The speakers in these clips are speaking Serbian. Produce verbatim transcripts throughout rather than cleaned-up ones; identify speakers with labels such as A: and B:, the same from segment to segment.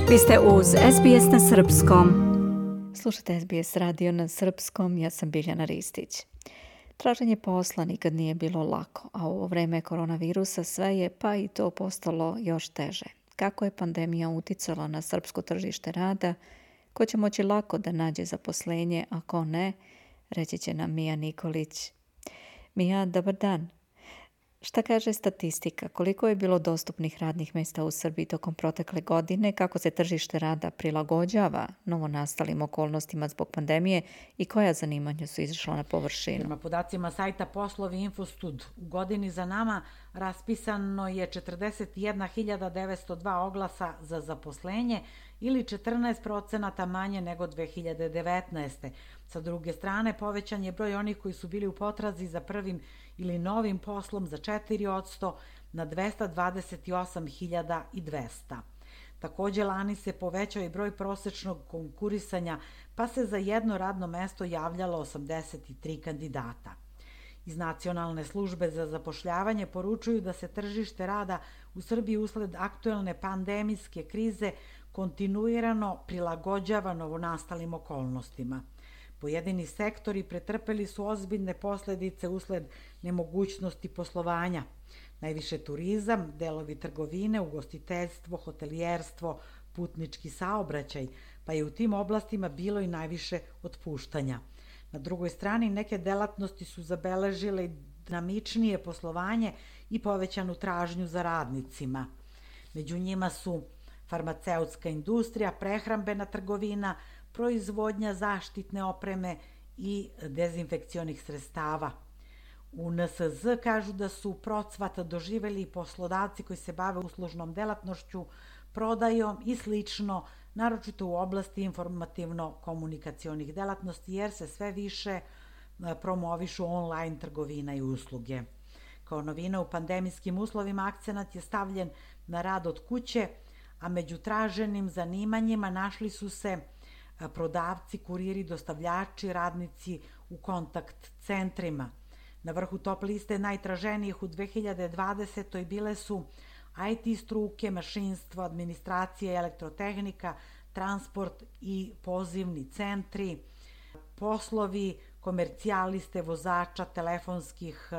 A: Vi ste uz S B S na srpskom. Slušate S B S radio na srpskom, ja sam Biljana Ristić. Traženje posla nikad nije bilo lako, a u ovo vreme koronavirusa sve je pa i to postalo još teže. Kako je pandemija uticala na srpsko tržište rada, ko će moći lako da nađe zaposlenje, a ko ne, reći će nam Mija Nikolić. Mija, dobar dan. Šta kaže statistika? Koliko je bilo dostupnih radnih mjesta u Srbiji tokom protekle godine? Kako se tržište rada prilagođava novonastalim okolnostima zbog pandemije i koja zanimanja su izašla na površinu?
B: Prema podacima sajta Poslovi Infostud, u godini za nama raspisano je četrdeset jedna hiljada devetsto dva oglasa za zaposlenje ili četrnaest procenata manje nego dve hiljade devetnaeste. Sa druge strane, povećan je broj onih koji su bili u potrazi za prvim ili novim poslom za četiri posto na dvesta dvadeset osam hiljada dvesta. Također, lani se povećao i broj prosečnog konkurisanja, pa se za jedno radno mesto javljalo osamdeset tri kandidata. Iz Nacionalne službe za zapošljavanje poručuju da se tržište rada u Srbiji usled aktuelne pandemijske krize kontinuirano prilagođava novonastalim okolnostima. Pojedini sektori pretrpeli su ozbiljne posljedice usled nemogućnosti poslovanja. Najviše turizam, delovi trgovine, ugostiteljstvo, hotelijerstvo, putnički saobraćaj, pa je u tim oblastima bilo i najviše otpuštanja. Na drugoj strani neke delatnosti su zabeležile dinamičnije poslovanje i povećanu tražnju za radnicima. Među njima su farmaceutska industrija, prehrambena trgovina, proizvodnja zaštitne opreme i dezinfekcionih sredstava. U N S Z kažu da su procvat doživeli poslodavci koji se bave uslužnom delatnošću, prodajom i slično, naročito u oblasti informativno-komunikacionih delatnosti, jer se sve više promovišu online trgovina i usluge. Kao novina u pandemijskim uslovima akcenat je stavljen na rad od kuće, a među traženim zanimanjima našli su se prodavci, kuriri, dostavljači, radnici u kontakt centrima. Na vrhu top liste najtraženijih u dve hiljade dvadesetoj bile su I T struke, mašinstvo, administracija, elektrotehnika, transport i pozivni centri, poslovi komercijaliste, vozača, telefonskih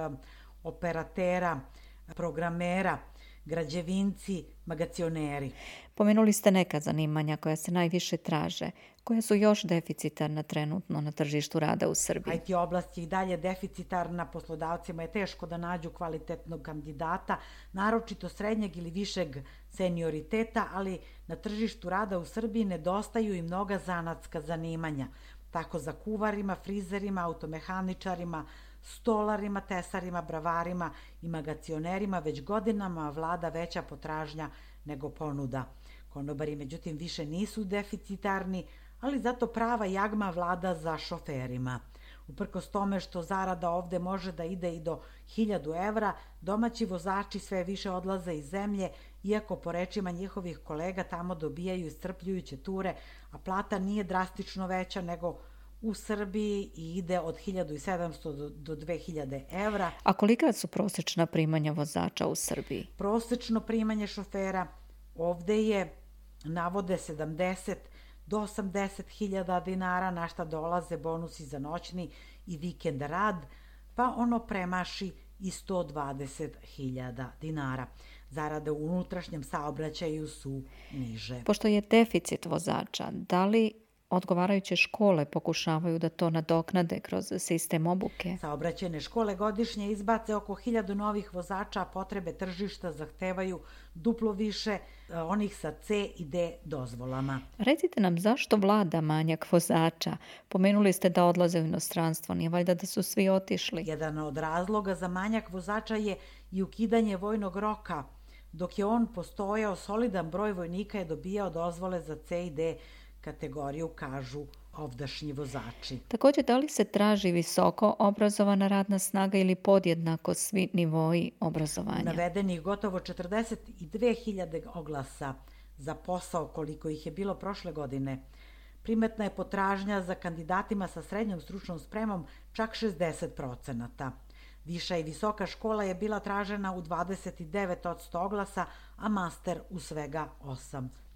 B: operatera, programera, građevinci, magacioneri.
A: Pomenuli ste neka zanimanja koja se najviše traže, koja su još deficitarna trenutno na tržištu rada u Srbiji.
B: I T oblast je i dalje deficitarna, poslodavcima je teško da nađu kvalitetnog kandidata, naročito srednjeg ili višeg senioriteta, ali na tržištu rada u Srbiji nedostaju i mnoga zanatska zanimanja. Tako za kuvarima, frizerima, automehaničarima, stolarima, tesarima, bravarima i magacionerima već godinama vlada veća potražnja nego ponuda. Konobari, međutim, više nisu deficitarni, ali zato prava jagma vlada za šoferima. Uprkos tome što zarada ovde može da ide i do hiljadu evra, domaći vozači sve više odlaze iz zemlje, iako po rečima njihovih kolega tamo dobijaju iscrpljujuće ture, a plata nije drastično veća nego u Srbiji i ide od hiljadu sedamsto do dve hiljade evra.
A: A kolika su prosečna primanja vozača u Srbiji?
B: Prosečno primanje šofera ovde je, navode, sedamdeset do osamdeset hiljada dinara, na šta dolaze bonusi za noćni i vikend rad, pa ono premaši i sto dvadeset hiljada dinara. Zarade u unutrašnjem saobraćaju su niže.
A: Pošto je deficit vozača, da li odgovarajuće škole pokušavaju da to nadoknade kroz sistem obuke?
B: Saobraćajne škole godišnje izbace oko hiljadu novih vozača, a potrebe tržišta zahtevaju duplo više onih sa C i D dozvolama.
A: Recite nam zašto vlada manjak vozača? Pomenuli ste da odlaze u inostranstvo, nije valjda da su svi otišli?
B: Jedan od razloga za manjak vozača je i ukidanje vojnog roka. Dok je on postojao, solidan broj vojnika je dobijao dozvole za C i D kategoriju, kažu ovdašnji vozači.
A: Također, da li se traži visoko obrazovana radna snaga ili podjednako svi nivoi obrazovanja?
B: Navedenih gotovo četrdeset dve hiljade oglasa za posao koliko ih je bilo prošle godine. Primetna je potražnja za kandidatima sa srednjom stručnom spremom čak šezdeset procenata. Viša i visoka škola je bila tražena u dvadeset devet posto oglasa, a master u svega osam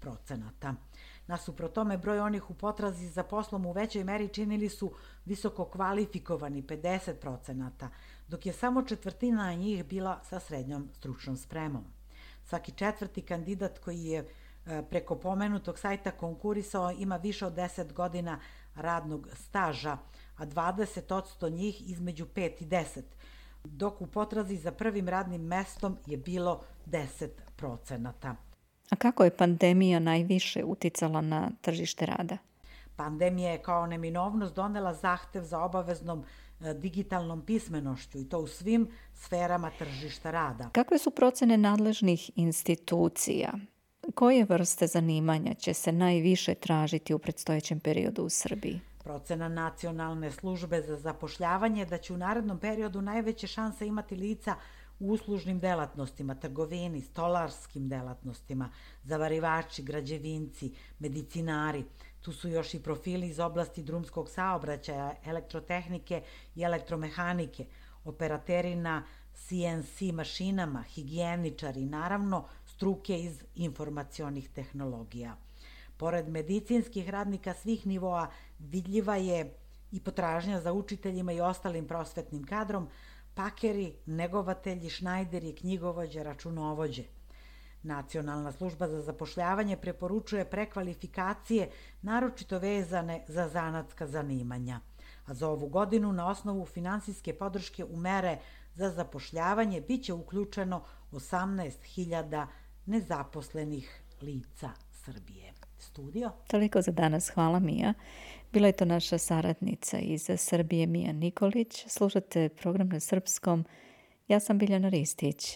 B: procenata. Nasuprot tome, broj onih u potrazi za poslom u većoj meri činili su visoko kvalifikovani pedeset procenata, dok je samo četvrtina njih bila sa srednjom stručnom spremom. Svaki četvrti kandidat koji je preko pomenutog sajta konkurisao ima više od deset godina radnog staža, a dvadeset posto njih između pet i deset, dok u potrazi za prvim radnim mestom je bilo deset procenata.
A: A kako je pandemija najviše uticala na tržište rada?
B: Pandemija je kao neminovnost donela zahtev za obaveznom digitalnom pismenošću i to u svim sferama tržišta rada.
A: Kakve su procene nadležnih institucija? Koje vrste zanimanja će se najviše tražiti u predstojećem periodu u Srbiji?
B: Procena Nacionalne službe za zapošljavanje da će u narednom periodu najveće šanse imati lica u uslužnim delatnostima, trgovini, stolarskim delatnostima, zavarivači, građevinci, medicinari. Tu su još i profili iz oblasti drumskog saobraćaja, elektrotehnike i elektromehanike, operateri na C N C mašinama, higijeničari, naravno struke iz informacionih tehnologija. Pored medicinskih radnika svih nivoa vidljiva je i potražnja za učiteljima i ostalim prosvetnim kadrom, pakeri, negovatelji, šnajderi, knjigovođe, računovođe. Nacionalna služba za zapošljavanje preporučuje prekvalifikacije naročito vezane za zanatska zanimanja. A za ovu godinu na osnovu finansijske podrške u mere za zapošljavanje biće uključeno osamnaest hiljada nezaposlenih lica Srbije. Studio.
A: Toliko za danas. Hvala, Mija. Bila je to naša saradnica iz Srbije, Mija Nikolić. Slušate program na srpskom. Ja sam Biljana Ristić.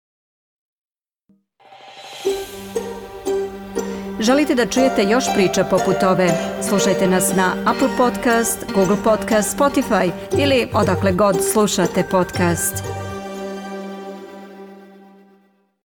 C: Želite da čujete još priča poput ove? Slušajte nas na Apple Podcast, Google Podcast, Spotify ili odakle god slušate podcast.